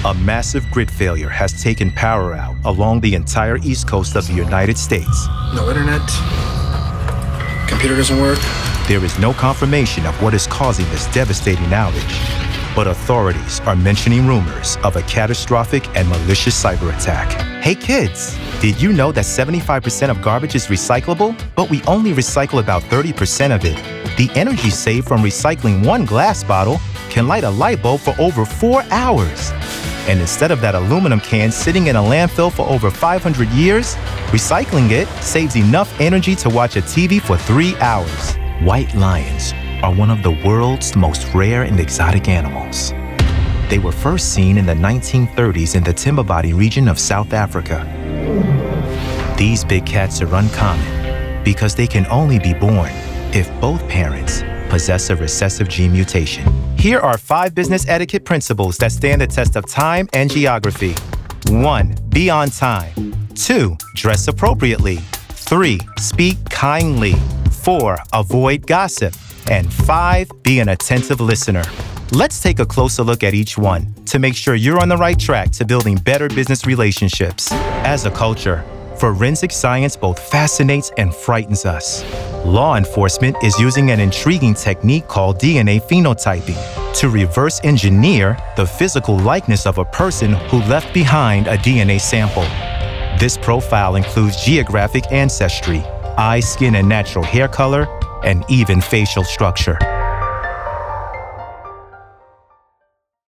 A massive grid failure has taken power out along the entire east coast of the United States. No internet. Computer doesn't work. There is no confirmation of what is causing this devastating outage, but authorities are mentioning rumors of a catastrophic and malicious cyber attack. Hey kids, did you know that 75% of garbage is recyclable? But we only recycle about 30% of it. The energy saved from recycling one glass bottle can light a light bulb for over 4 hours. And instead of that aluminum can sitting in a landfill for over 500 years, recycling it saves enough energy to watch a TV for 3 hours. White lions are one of the world's most rare and exotic animals. They were first seen in the 1930s in the Timbabadi region of South Africa. These big cats are uncommon because they can only be born if both parents possess a recessive gene mutation. Here are 5 business etiquette principles that stand the test of time and geography. 1. Be on time. 2. Dress appropriately. 3. Speak kindly. 4. Avoid gossip. And 5. Be an attentive listener. Let's take a closer look at each one to make sure you're on the right track to building better business relationships. As a culture, forensic science both fascinates and frightens us. Law enforcement is using an intriguing technique called DNA phenotyping to reverse engineer the physical likeness of a person who left behind a DNA sample. This profile includes geographic ancestry, eye, skin, and natural hair color, and even facial structure.